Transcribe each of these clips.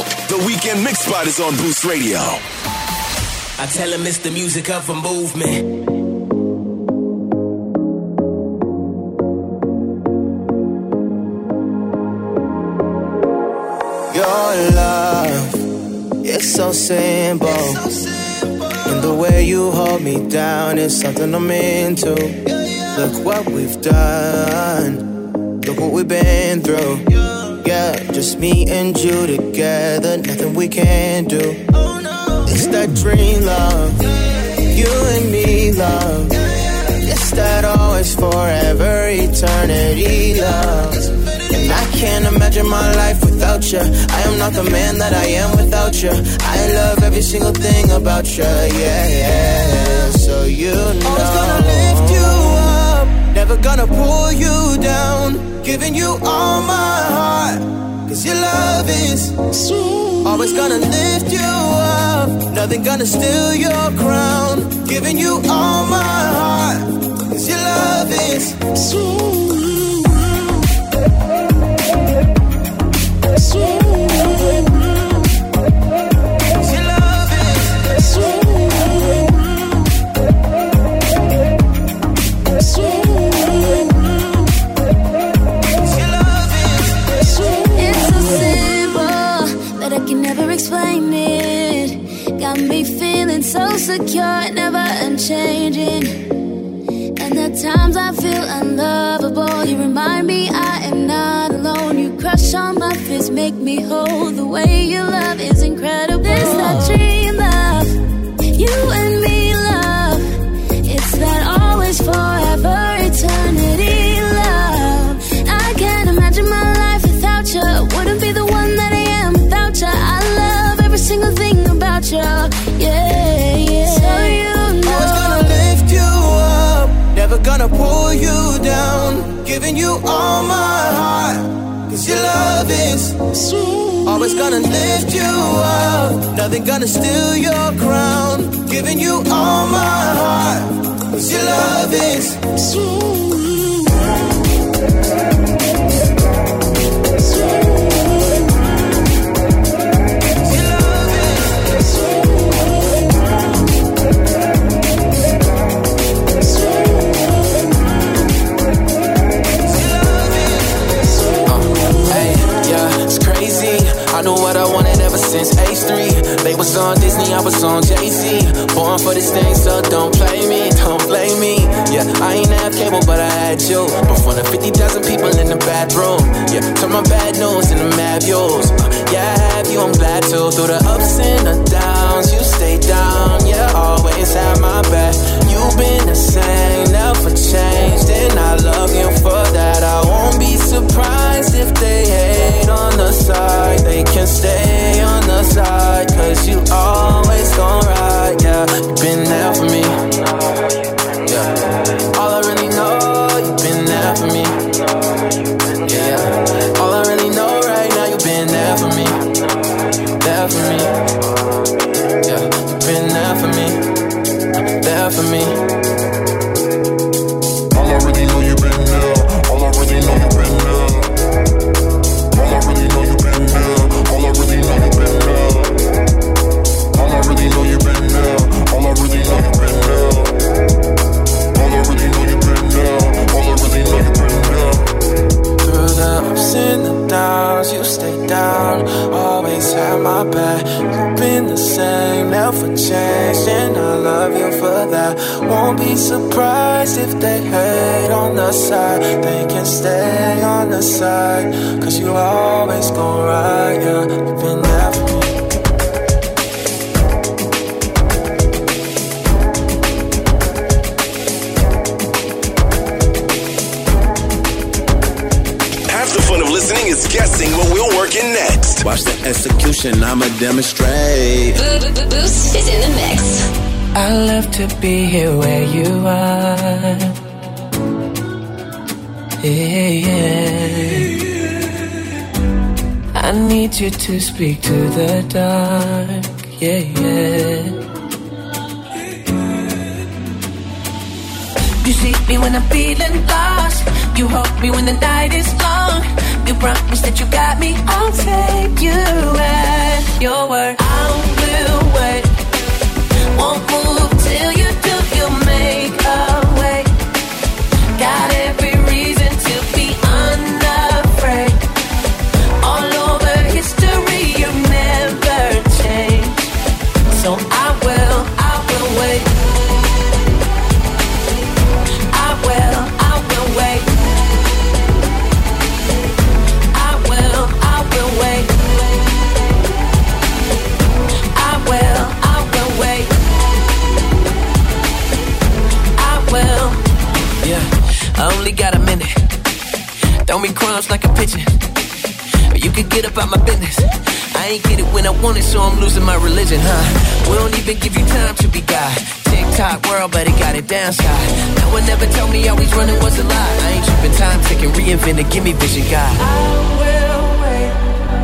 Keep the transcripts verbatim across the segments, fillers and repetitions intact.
The Weekend Mix Spot is on Boost Radio. I tell him it's the music of a movement. Your love, it's so simple. It's so simple. And the way you hold me down is something I'm into. Yeah, yeah. Look what we've done. Look what we've been through. Yeah. Yeah, just me and you together. Nothing we can't do. Oh no. It's that dream love. Yeah. You and me love. Yeah, yeah. It's that always forever eternity love. And I can't imagine my life without you. I am not the man that I am without you. I love every single thing about you, yeah, yeah. So you know, always gonna lift you up, never gonna pull you down. Giving you all my heart, cause your love is sweet. Always gonna lift you up, nothing gonna steal your crown. Giving you all my heart, cause your love is sweet. Explain it. Got me feeling so secure, never unchanging. And the times I feel unlovable, you remind me I am not alone. You crush all my fears, make me whole. The way you love is incredible. This that dream love, you and me love. It's that always forever eternity love. I can't imagine my life without you. Wouldn't be the one that I am without you. I love every single thing about you, yeah, yeah. So you know, always gonna lift you up, never gonna pull you down. Giving you all my heart, cause your love is sweet. Always gonna lift you up, nothing gonna steal your crown. Giving you all my heart, cause your love is sweet. I knew what I wanted ever since age three. They was on Disney, I was on Jay-Z. Born for this thing, so don't play me, don't blame me. Yeah, I ain't have cable, but I had you. Before the fifty thousand people in the bathroom. Yeah, turn my bad news into mad views. uh, Yeah, I have you, I'm glad to. Through the ups and the downs, you stay down. Yeah, always have my back. You've been the same, never changed. And I love you for that. I won't be surprised if they hate on the side. They can stay on the side, cause you always gon' ride, yeah. You been there for me, yeah. All I really know, you been there for me, yeah. All I really know right now, you been there for me, there for me, yeah. You been there for me, there for me. All I really know, you been there. All I really know, you been there. All I really know, you been there. All I really know, you been there. All I really know, you been there. All I really know, you been there. All I really know, you been there. All I really know, you been there. Through the ups and the downs, you stay down. Always have my back. You've been the same, never changed, and I love you for that. Won't be surprised if they hate on the side. They can stay on the side, cause you always gon' ride, yeah. You've been there for me. Listening is guessing what we're working next. Watch the execution, I'ma demonstrate. Boost is in the mix. I love to be here where you are. Yeah, yeah. I need you to speak to the dark. Yeah, yeah. You see me when I'm feeling lost. You hold me when the night is long. You promise that you got me. I'll take you at your word. I will wait. Won't move till you do. You make a way. Got every reason to be unafraid. All over history, you never change. So I will, I will wait. I will, I will wait. I will, I will wait. I will, I will wait. I will. Yeah, I only got a minute. Don't be crumbs like a pigeon. Or you could get up out my business. I ain't get it when I want it, so I'm losing my religion, huh? We don't even give you time to be God. TikTok world, but it got it downside. No one ever told me always running was a lie. I ain't tripping, time taking, reinventing, give me vision, God. I will wait.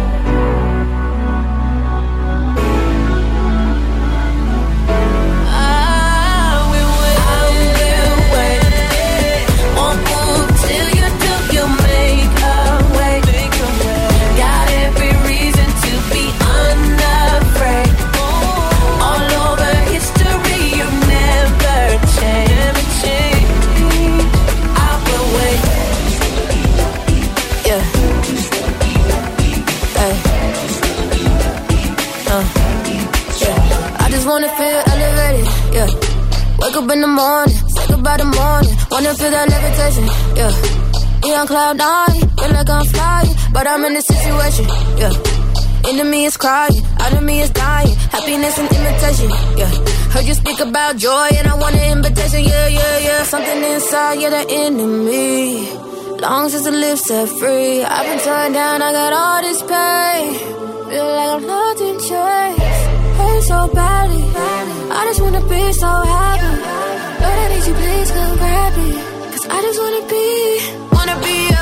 Wanna feel elevated, yeah. Wake up in the morning, say goodbye the morning. Wanna feel that levitation, yeah. Be on cloud nine, feel like I'm flying, but I'm in a situation, yeah. Enemy is crying, out of me is dying. Happiness and imitation, yeah. Heard you speak about joy and I want an invitation, yeah, yeah, yeah. Something inside, yeah, the enemy. Long since the lips set free. I've been turned down, I got all this pain. Feel like I'm lost in chains. Hurt so badly, I just wanna be so happy. Lord, I need you, please come grab me. Cause I just wanna be, wanna be a,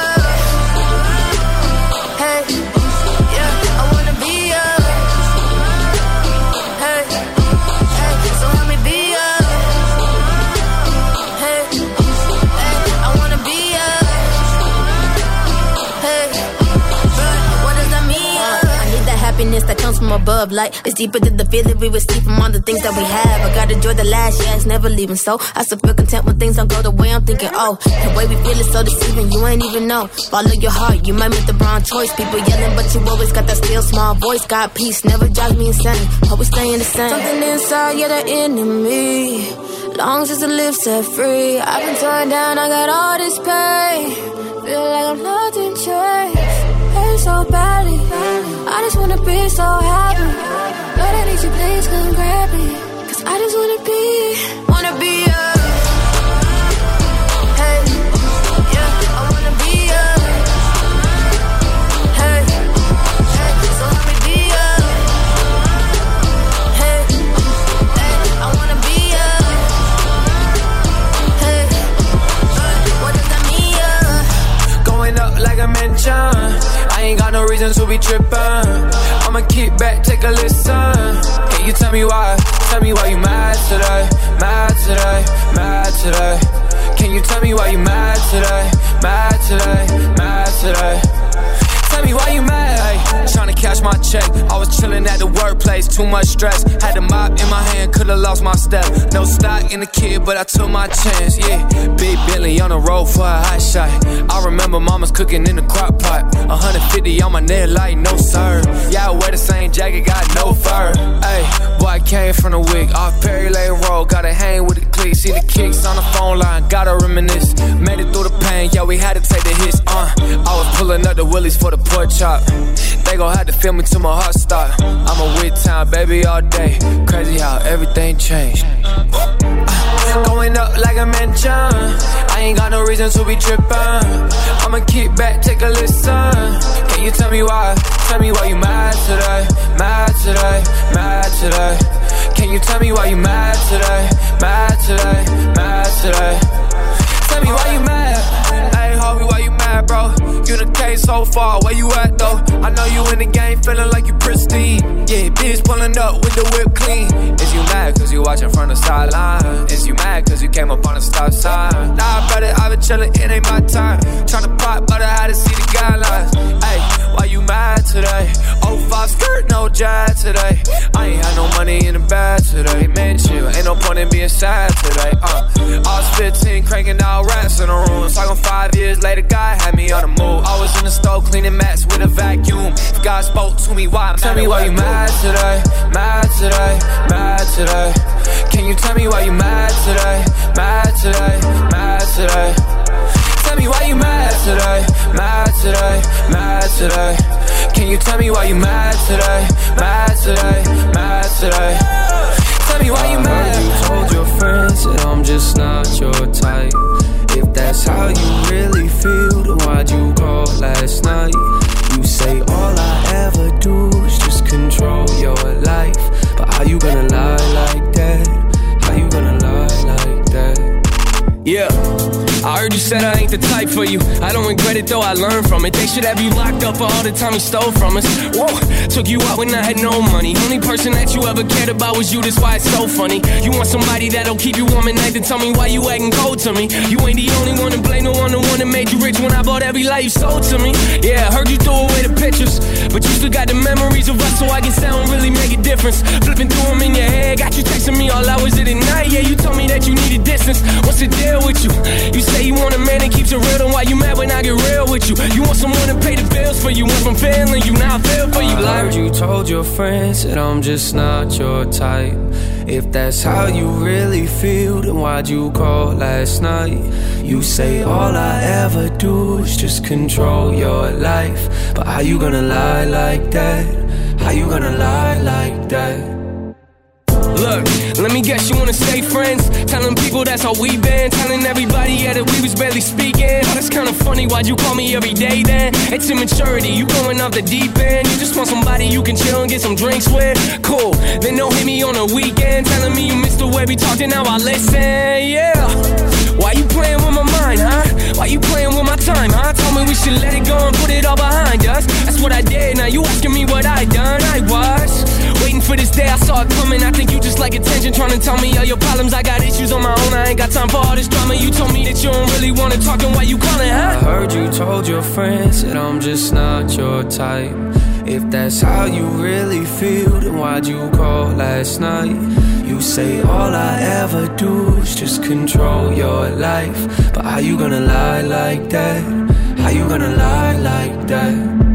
hey, yeah, I wanna be a, hey, hey, so let me be a, hey, hey, I wanna be a, hey, but what does that mean? Uh, I need that happiness that comes from above, like it's deeper than the feeling we receive from all the things that we have. I gotta enjoy the last, yeah, it's never leaving. So I still feel content when things don't go the way I'm thinking. Oh, the way we feel is so deceiving, you ain't even know. Follow your heart, you might make the wrong choice. People yelling, but you always got that still small voice. Got peace, never drives me insane. Always staying the same. Something inside, yeah, the enemy. Long since the lips set free. I've been torn down, I got all this pain. Feel like I'm locked in chains. Hurt so badly, I just wanna be so happy. Lord, I need you, please come grab me. Cause I just wanna be, wanna be a, hey, yeah, I wanna be a, hey, hey, so let me be a, hey, hey, I wanna be a, hey, what does that mean? Going up like a mansion, I ain't got no reason to be trippin'. I'ma kick back, take a listen. Can you tell me why? Tell me why you mad today? Mad today? Mad today? Can you tell me why you mad today? Mad today? Mad today? Tell me why you mad, ay. Tryna cash my check. I was chillin' at the workplace, too much stress. Had the mop in my hand, could've lost my step. No stock in the kid, but I took my chance, yeah. Big Bentley on the road for a hot shot. I remember mama's cooking in the crock pot. one hundred fifty on my neck like no sir. Yeah, I wear the same jacket, got no fur. Ay, boy, I came from the wig. Off Perry Lane Road, gotta hang with the clique. See the kicks on the phone line, gotta reminisce. Made it through the pain, yeah, we had to take the hits, uh. I was pulling up the willies for the pork chop. They gon' have to feel me till my heart stop. I'm a with town baby all day. Crazy how everything changed. Uh, going up like a mansion. I ain't got no reason to be trippin'. I'ma kick back, take a listen. Can you tell me why? Tell me why you mad today? Mad today? Mad today? Can you tell me why you mad today? Mad today? Mad today? Tell me why you mad? Hey, homie, why you mad, bro? You done came so far, where you at, though? I know you in the game, feeling like you pristine. Yeah, bitch pulling up with the whip clean. Is you mad cause you watching from the sideline? Is you mad cause you came up on the stop sign? Nah, brother, I've been chillin', it ain't my time. Tryna pop, but I had to see the guidelines. Ay, my skirt, no jive today. I ain't had no money in the bag today. Man, chill, ain't no point in being sad today. Uh, I was fifteen, cranking out rats in the room. Talking five years later, God had me on the move. I was in the stove cleaning mats with a vacuum. If God spoke to me, why? Tell me why you mad today, mad today, mad today. Can you tell me why you mad today, mad today, mad today? Tell me why you mad today, mad today, mad today. Can you tell me why you mad today, mad today, mad today? Tell me why you mad. I heard you told your friends that I'm just not your type. If that's how you really feel, then why'd you call last night? You say all I ever do is just control your life. But how you gonna lie like that? How you gonna lie like that? Yeah, I heard you said I ain't the type for you. I don't regret it though, I learned from it. They should have you locked up for all the time you stole from us. Whoa, took you out when I had no money. Only person that you ever cared about was you, that's why it's so funny. You want somebody that'll keep you warm at night, then tell me why you acting cold to me. You ain't the only one to blame, no one the one that made you rich when I bought every life you sold to me. Yeah, I heard you throw away the pictures, but you still got the memories of us, so I guess that don't really make a difference. Flipping through them in your head, got you texting me all hours of the night. Yeah, you told me that you needed distance. What's the deal with you? You say you want a man that keeps it real, then why you mad when I get real with you? You want someone to pay the bills for you. Went from failing you, now I feel for you. I heard you told your friends that I'm just not your type. If that's how you really feel, then why'd you call last night? You say all I ever do is just control your life. But how you gonna lie like that? How you gonna lie like that? Look, let me guess you wanna stay friends. Telling people that's how we been. Telling everybody, yeah, that we was barely speaking. Oh, that's kinda funny, why'd you call me every day then? It's immaturity, you going off the deep end. You just want somebody you can chill and get some drinks with. Cool, then don't hit me on the weekend. Telling me you miss the way we talked and now I listen, yeah. Why you playing with my mind, huh? Why you playing with my time, huh? Told me we should let it go and put it all behind us. That's what I did, now you asking me what I done. I was waiting for this day, I saw it coming. I think you just like attention, trying to tell me all your problems. I got issues on my own, I ain't got time for all this drama. You told me that you don't really want to talk, and why you calling, huh? I heard you told your friends that I'm just not your type. If that's how you really feel, then why'd you call last night? You say all I ever do is just control your life. But how you gonna lie like that? How you gonna lie like that?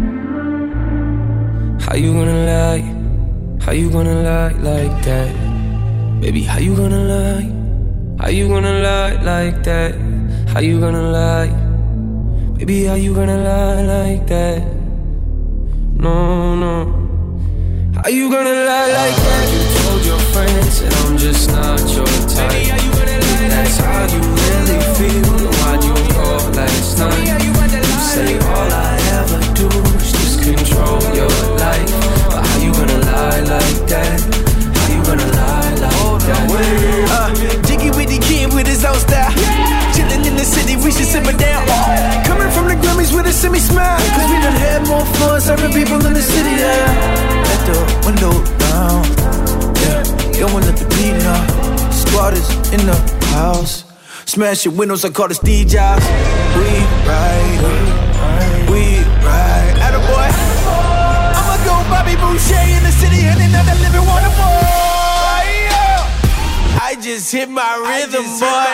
How you gonna lie? How you gonna lie like that? Baby, how you gonna lie? How you gonna lie like that? How you gonna lie? Baby, how you gonna lie like that? No, no. How you gonna lie like that? You told your friends that I'm just not your type. Baby, how you gonna lie like that's how you really feel. Then why'd you call last night? You say all I ever do is just control your life. But how you gonna lie like that? How you gonna lie like that? Uh, Jiggy with the kid with his own style. Yeah. Chillin' in the city, we should simmer down. Oh. Coming from the Grammys with a semi-smile. Cause we done had more fun serving people in the city, yeah. Let the window down, yeah. Yo, one let the beat now. Squatters in the house. Smashing windows, I call the Steve Jobs. We ride, we ride. Attaboy. I'ma go Bobby Boucher in the city and another living water boy. Yeah. I just hit my rhythm, boy.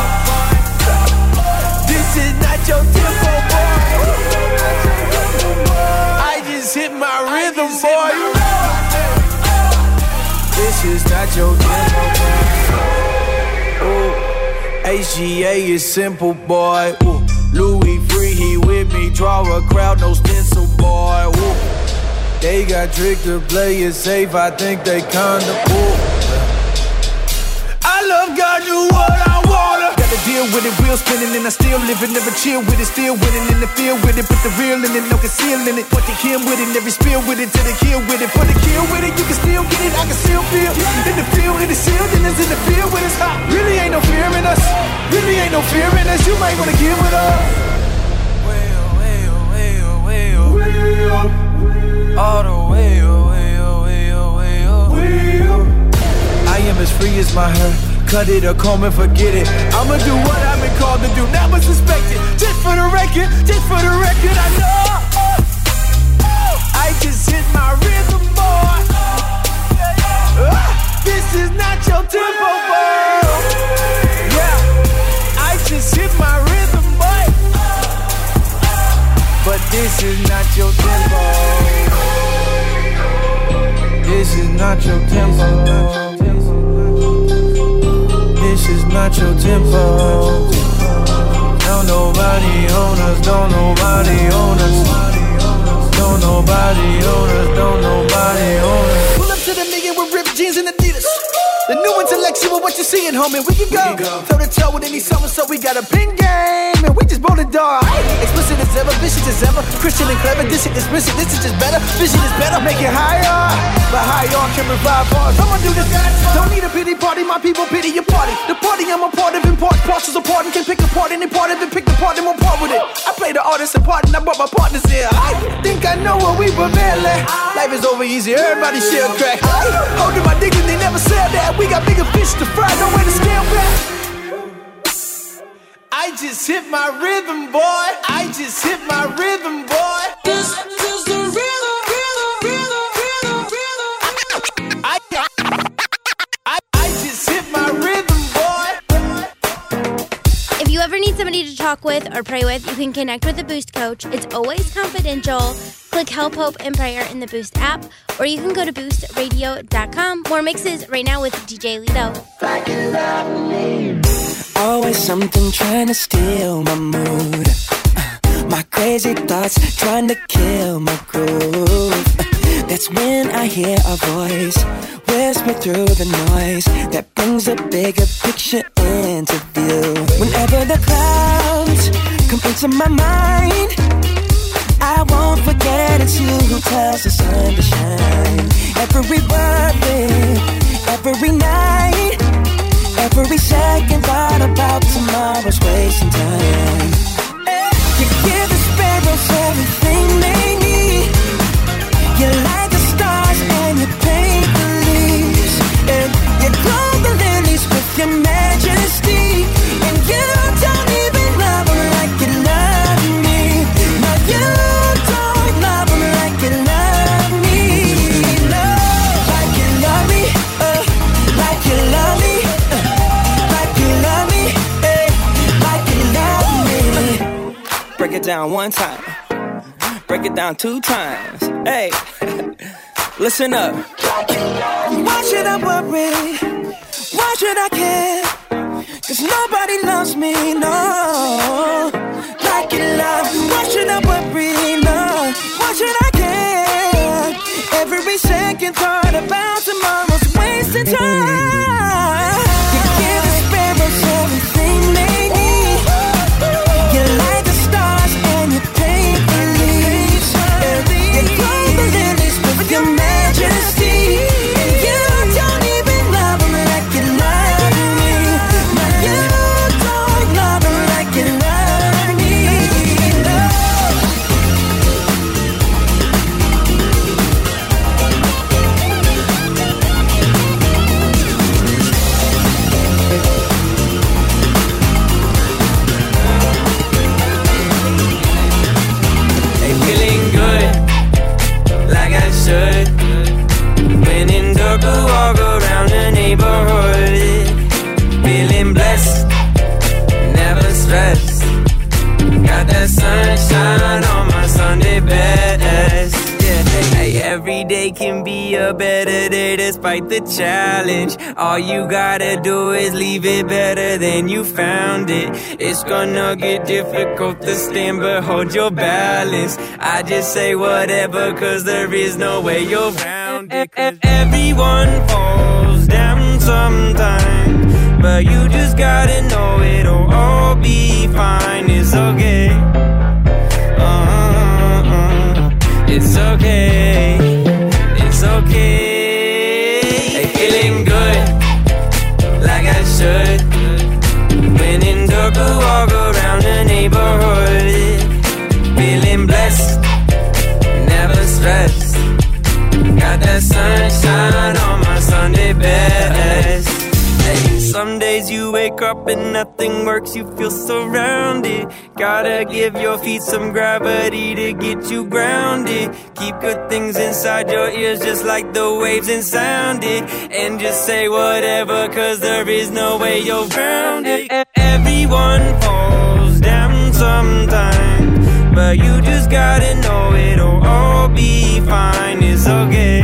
This is not your tempo, boy. I just hit my rhythm, boy. This is not your tempo, boy. Ooh. H G A is simple, boy. Ooh. Louis free, he with me. Draw a crowd, no stencil, boy. Ooh. They got tricked to play it safe. I think they kinda cool. I love God, do what I wanna. Gotta deal with it, wheel spinning, and I still living. Never chill with it, still winning in the field with it. Put the real in it, no concealing it. Put the kill with it, every spill with it, till the kill with it. Put the kill with it, you can still get it, I can still feel. In the field, in the sealed, and it's in the field with us. Hot. Really ain't no fear in us. Really ain't no fear in us. You might wanna give it up. All the way, oh, way, oh, way, oh, way, oh, way, oh. I am as free as my hair. Cut it or comb and forget it. I'ma do what I've been called to do, never suspected. Just for the record, just for the record, I know I just hit my rhythm. but this is not your tempo. This is not your tempo. This is not your tempo. Don't nobody own us, don't nobody own us. Don't nobody own us, don't nobody own us. Pull up to the million with ripped jeans and Adidas. The new intellectual, what you seeing, homie? We can go, toe to toe with any summer, so we got a pin game, and we just bowling dog. Explicit as ever, vicious as ever, Christian and clever. This shit is explicit, this is just better. Vision is better, make it higher, but higher can revive bars. I'ma do this. Don't need a pity party, my people pity your party. The party I'm a part of, in part, partials apart, and can pick apart any part of it, pick the part and one part with it. I play the artist and part, and I brought my partners here. I think I know what we prevailing. Life is over easy, everybody share crack. Holding my dick and they never said that. We got bigger fish to fry, no way to scale back. I just hit my rhythm, boy. I just hit my rhythm, boy. This is the rhythm, rhythm, rhythm, rhythm, rhythm. I, I, I just hit my rhythm, boy. If you ever need somebody to talk with or pray with, you can connect with a Boost coach. It's always confidential. Click Help, Hope, and Prayer in the Boost app, or you can go to boost radio dot com. More mixes right now with D J Lido. Always something trying to steal my mood. Uh, my crazy thoughts trying to kill my groove. Uh, that's when I hear a voice whisper through the noise that brings a bigger picture into view. Whenever the clouds come into my mind, I won't forget it's you who tells the sun to shine. Every worry, every night, every second thought about tomorrow's wasting time. You give the sparrows everything they need. You light the stars and you paint the leaves, and you clothe the lilies with your majesty. And you don't even love them like you love me. No, you don't love them like you love me. No, like you love me, uh, like you love me, uh, like you love me, eh, like you love me. Break it down one time, break it down two times. Hey, listen up. Why should I worry? Why should I care? Cause nobody loves me, no, like you love. Why should I worry, no? Why should I care? Every second thought about tomorrow's wasted time. You give the sparrows everything they need. You light the stars and you paint the leaves. You clothe the lilies with your majesty. And you don't even love them like you love me. No, you don't love them like you love me. No. Feeling good, like I should. When in dark, I walk around the neighborhood. Feeling blessed, never stressed. Got that sunshine on my Sunday best. Yeah, hey, every day can be a better day despite the challenge. All you gotta do is leave it better than you found it. It's gonna get difficult to stand, but hold your balance. I just say whatever, cause there is no way you're around it. Everyone falls down sometimes, but you just gotta know it'll all be fine. It's okay. Uh-uh-uh. It's okay. It's okay. Hey, feeling good, like I should. When in dark, I walk around the neighborhood. Feeling blessed, never stressed. Got that sunshine on my Sunday best. Hey, some days you wake up and nothing works, you feel surrounded. Gotta give your feet some gravity to get you grounded. Keep good things inside your ears just like the waves and sound it. And just say whatever, cause there is no way you're around it. Everyone falls down sometimes, but you just gotta know it'll all be fine. It's okay.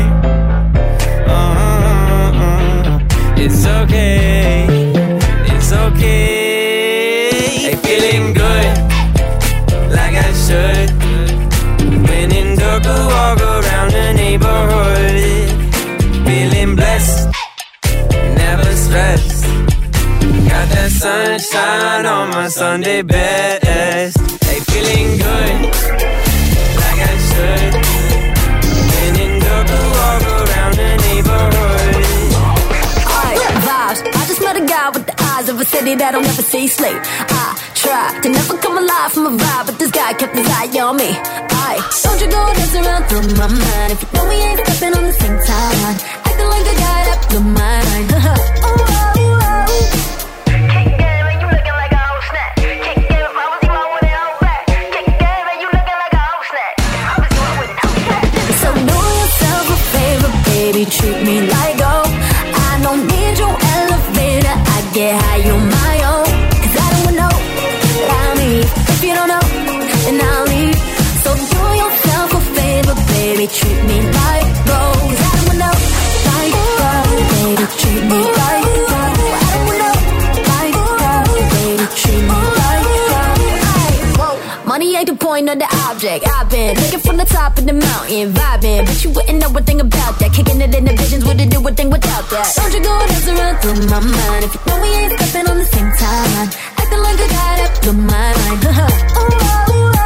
Uh-uh-uh. It's okay. It's okay. Hey, feeling good, like I should. When in dark, I walk around the neighborhood. Feeling blessed, never stressed. Got that sunshine on my Sunday best. Hey, feeling good, like I should. When in dark, I walk around the neighborhood. Alright, vibes. I just met a guy with the eyes of a city that'll never see sleep. I tried to never come alive from a vibe, but this guy kept his eye on me. Aye, don't you go dance around through my mind if you know we ain't stepping on the same time. Acting like a guy that blew my mind. oh, oh, oh. Baby, treat me like gold. I don't need your elevator, I get high on my own. Cause I don't know what I need. If you don't know, then I'll leave. So do yourself a favor, baby, treat me like gold. I don't know, like gold. Baby, treat me like gold. I don't know, like gold. Baby, treat me like gold. Money ain't the point of the object. I've been looking from the top of the mountain, vibing, but you wouldn't know a thing about that. Kicking it in the visions, wouldn't do a thing without that. Don't you go dance around through my mind if you know we ain't stepping on the same time. Acting like a guy that blew my mind. oh, oh, oh.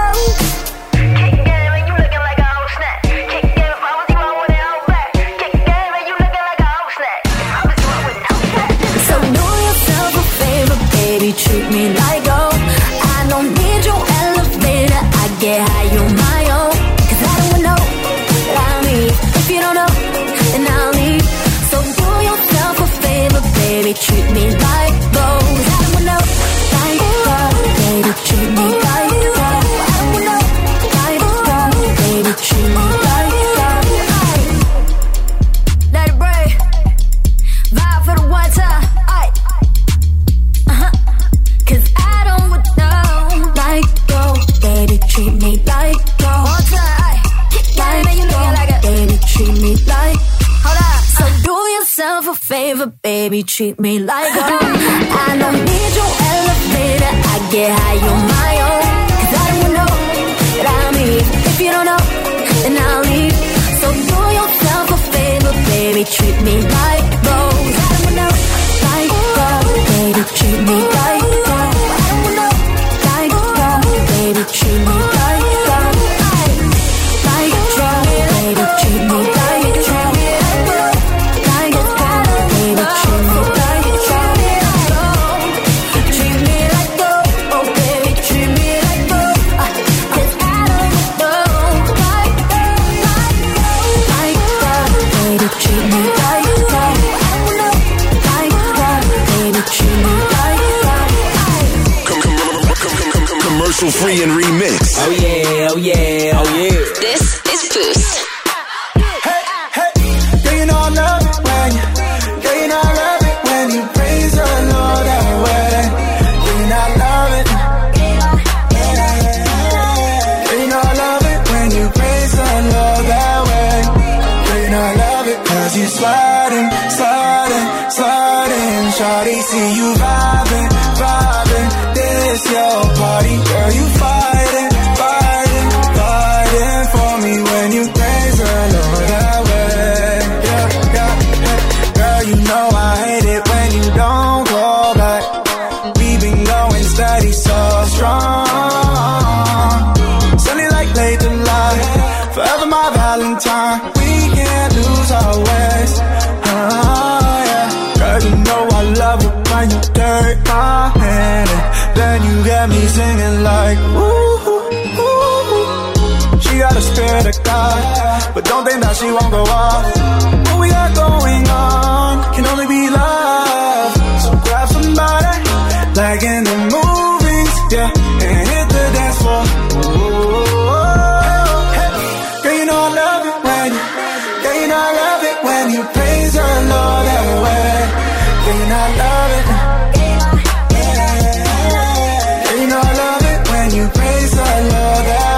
So do yourself a favor, baby, treat me like gold. I don't need your elevator, I get high on my own. Cause I don't know what I need. If you don't know, then I'll leave. So do yourself a favor, baby, treat me like gold. I don't know, like gold, baby, treat me like gold. I don't know, like gold, baby, treat me like gold. Let it break, vibe for the one time. Aye. Uh-huh. Cause I don't know, like gold, baby, treat me like gold. One time, like gold, like a baby, treat me like. Hold up. So do yourself a favor, baby, treat me like gold. I don't need your elevator, I get high on my own. Cause I don't know what I need. If you don't know, then I'll leave. So do yourself a favor, baby, treat me like gold. I don't know, like gold, baby, treat me like gold. I don't know, like gold, baby, treat me like gold. Like gold, baby, treat me like gold. Commercial free and remix. Oh yeah, oh yeah, oh yeah. This is Boost. Hey, hey, girl, you know I love it when you, girl, you know I love it when you praise the Lord that way. Girl, you know I love it. Girl, you know I love it when you praise the Lord that way. Girl, you know I love it 'cause you sliding, sliding, sliding. Shawty, see you vibing, vibing. This your party, girl, you fighting, fighting, fighting for me when you praise the Lord that way. Yeah, yeah, yeah. Girl, you know I hate it when you don't go back. We've been going steady so strong. Sunny like late July, forever my Valentine. We can't lose our ways. Oh yeah, girl, you know I love it when you take my hand and then you get me singing like ooh, ooh, ooh. She got a spirit of God, but don't think that she won't go off. What we got going on can only be love. So grab somebody like in the movies, yeah, and hit the dance floor. Ooh, hey, girl, you know I love it when you, girl, you know I love it when you praise the Lord that way. Girl, you know I love it. You know I love it when you praise the Lord that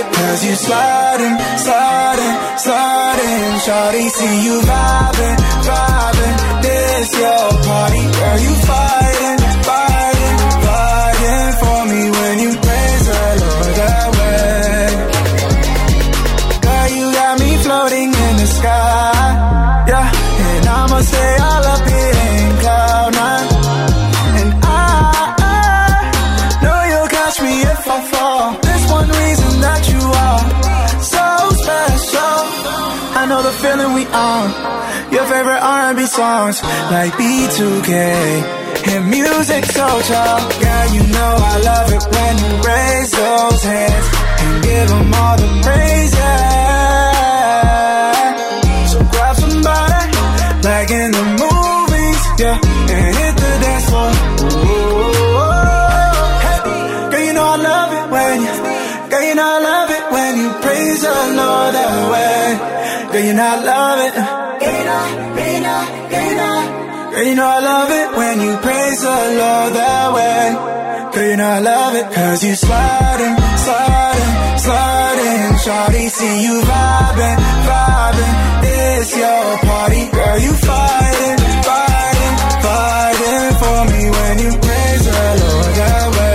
Cause you sliding, sliding, sliding. Shawty, see you vibing, vibing. This your party. Girl, you fighting, fighting, fighting for me when you praise the Lord that way. Girl, you got me floating in the sky. Yeah, and I'ma stay all up here in cloud nine. And I, I know you'll catch me if I fall. There's one reason that you are so special. I know the feeling we on. Your favorite R and B songs like B two K and music so chill. Girl, you know I love it when you raise those hands and give them all the praise, yeah. So grab somebody like in the movies, yeah, and hit the dance floor. Ooh, hey, girl, you know I love it when you, girl, you know I love it when you praise the Lord that way. Girl, you know I love it. Girl, you know, girl, you know, girl, you know, girl, you know I love it when you praise the Lord that way. Girl, you know I love it. Cause you sliding, sliding, sliding. Shawty, see you vibing, vibing. It's your party. Girl, you fighting, fighting, fighting for me when you praise the Lord that way.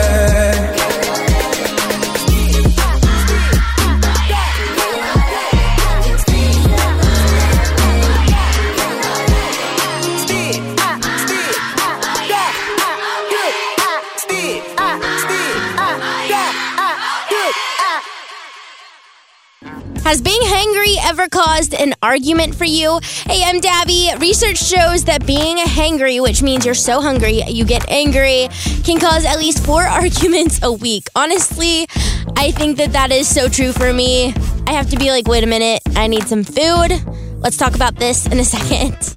Has being hangry ever caused an argument for you? Hey, I'm Dabby. Research shows that being hangry, which means you're so hungry you get angry, can cause at least four arguments a week. Honestly, I think that that is so true for me. I have to be like, wait a minute, I need some food. Let's talk about this in a second.